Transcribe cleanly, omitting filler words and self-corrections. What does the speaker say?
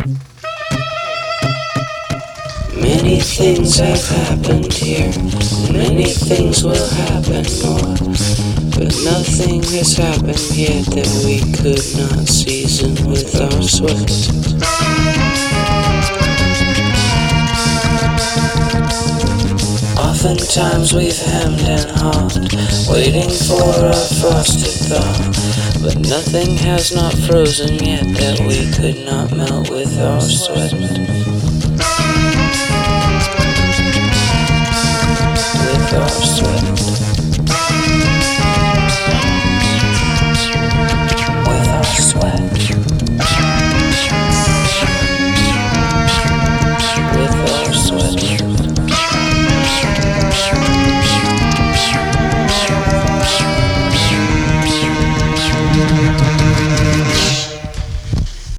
Many things have happened here, many things will happen more, but nothing has happened yet that we could not season with our sweat. Oftentimes we've hemmed and hawed, waiting for a frosted thaw, but nothing has not frozen yet that we could not melt with our sweat. With our sweat.